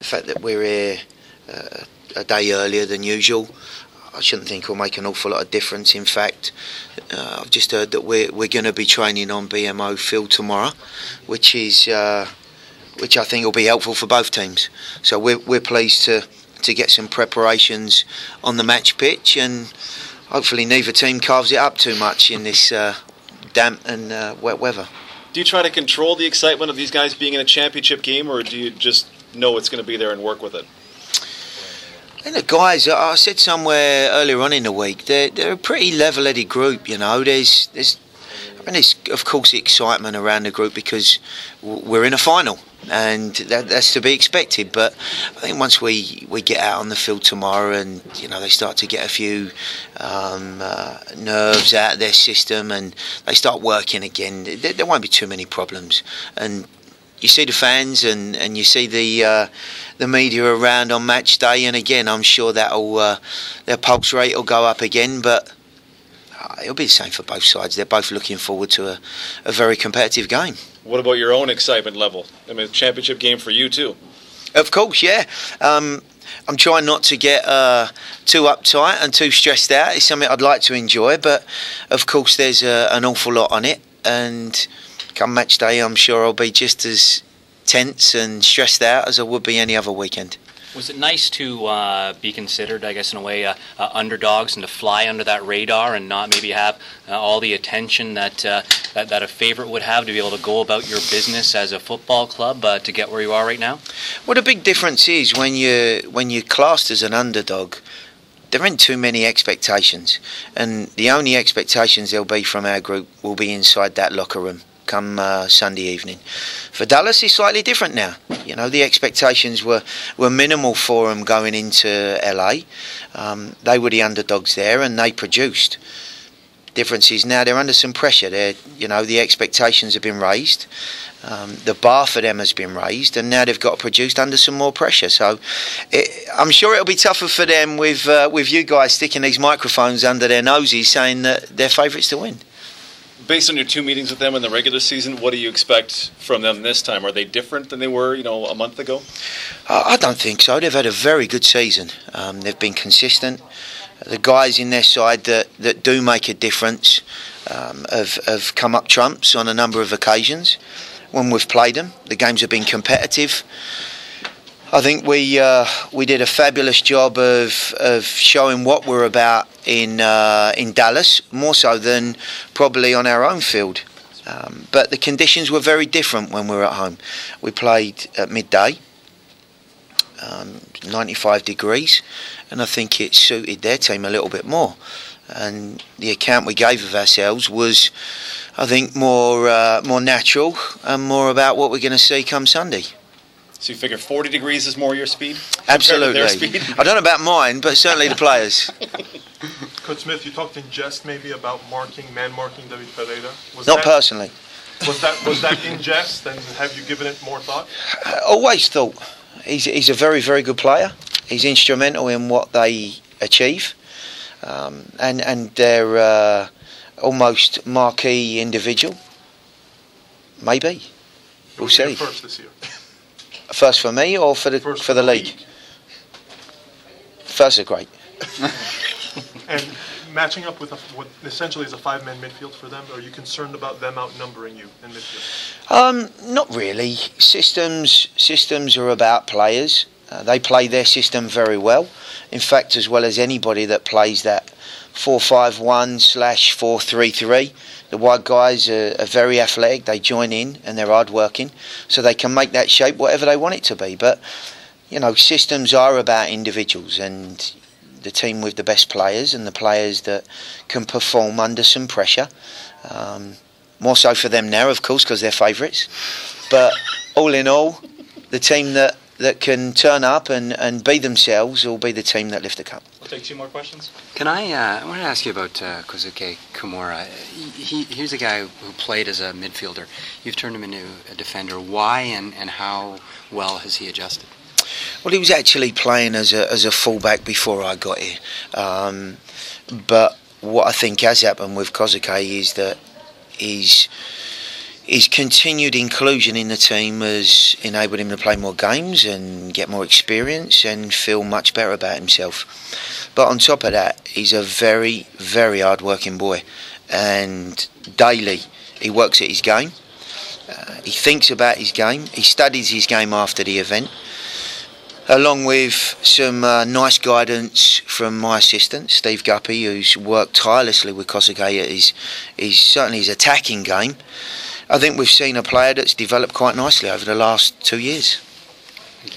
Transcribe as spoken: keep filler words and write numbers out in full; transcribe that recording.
fact that we're here uh, a day earlier than usual, I shouldn't think will make an awful lot of difference. In fact, uh, I've just heard that we're we're going to be training on B M O field tomorrow, which is uh, which I think will be helpful for both teams. So we're we're pleased to to get some preparations on the match pitch, and hopefully neither team carves it up too much in this uh, damp and uh, wet weather. Do you try to control the excitement of these guys being in a championship game, or do you just know it's going to be there and work with it? And the guys, I said somewhere earlier on in the week, they're, they're a pretty level-headed group, you know. There's, there's, I mean, there's, of course, excitement around the group because we're in a final, and that, that's to be expected. But I think once we, we get out on the field tomorrow and, you know, they start to get a few um, uh, nerves out of their system and they start working again, there, there won't be too many problems. And you see the fans and, and you see the uh, the media around on match day, and again, I'm sure that'll uh, their pulse rate will go up again. But uh, it'll be the same for both sides. They're both looking forward to a, a very competitive game. What about your own excitement level? I mean, championship game for you too. Of course, yeah. Um, I'm trying not to get uh, too uptight and too stressed out. It's something I'd like to enjoy, but of course, there's uh, an awful lot on it, and come match day, I'm sure I'll be just as tense and stressed out as I would be any other weekend. Was it nice to uh, be considered, I guess, in a way, uh, uh, underdogs and to fly under that radar and not maybe have uh, all the attention that, uh, that that a favourite would have to be able to go about your business as a football club uh, to get where you are right now? Well, the big difference is when you when you're classed as an underdog, there aren't too many expectations, and the only expectations there'll be from our group will be inside that locker room come uh, Sunday evening. For Dallas, it's slightly different now. You know, the expectations were, were minimal for them going into L A. Um, they were the underdogs there, and they produced. Difference is now they're under some pressure. They're, you know, the expectations have been raised. Um, the bar for them has been raised, and now they've got produced under some more pressure. So it, I'm sure it'll be tougher for them with uh, with you guys sticking these microphones under their noses saying that they're favourites to win. Based on your two meetings with them in the regular season, what do you expect from them this time? Are they different than they were, you know, a month ago? Uh, I don't think so. They've had a very good season. Um, they've been consistent. The guys in their side that, that do make a difference um, have, have come up trumps on a number of occasions when we've played them. The games have been competitive. I think we uh, we did a fabulous job of of showing what we're about in uh, in Dallas, more so than probably on our own field. Um, but the conditions were very different when we were at home. We played at midday, um, ninety-five degrees, and I think it suited their team a little bit more. And the account we gave of ourselves was, I think, more uh, more natural and more about what we're going to see come Sunday. So you figure forty degrees is more your speed? Absolutely. Their speed? I don't know about mine, but certainly the players. Coach Smith, you talked in jest maybe about marking, man marking David Pereira. Was Not that, personally. Was that was that in jest, and have you given it more thought? I always thought he's he's a very very good player. He's instrumental in what they achieve, um, and and they're uh, almost marquee individual. Maybe we'll see. First this year. First for me or for the First for the league? league? First are great. And matching up with a, what essentially is a five-man midfield for them, are you concerned about them outnumbering you in midfield? Um, not really. Systems systems are about players. Uh, they play their system very well. In fact, as well as anybody that plays that four five one slash four three three. The wide guys are, are very athletic. They join in and they're hard working, so they can make that shape whatever they want it to be. But you know, systems are about individuals, and the team with the best players and the players that can perform under some pressure. Um, more so for them now, of course, because they're favourites. But all in all, the team that, that can turn up and, and be themselves will be the team that lift the cup. We'll take two more questions. Can I? Uh, I want to ask you about uh, Kosuke Kimura. He, he's a guy who played as a midfielder. You've turned him into a defender. Why and, and how well has he adjusted? Well, he was actually playing as a as a fullback before I got here. Um, but what I think has happened with Kosuke is that he's his continued inclusion in the team has enabled him to play more games and get more experience and feel much better about himself. But on top of that, he's a very, very hard-working boy, and daily he works at his game. Uh, he thinks about his game. He studies his game after the event, along with some uh, nice guidance from my assistant, Steve Guppy, who's worked tirelessly with Kossuke at his, his, certainly his attacking game. I think we've seen a player that's developed quite nicely over the last two years.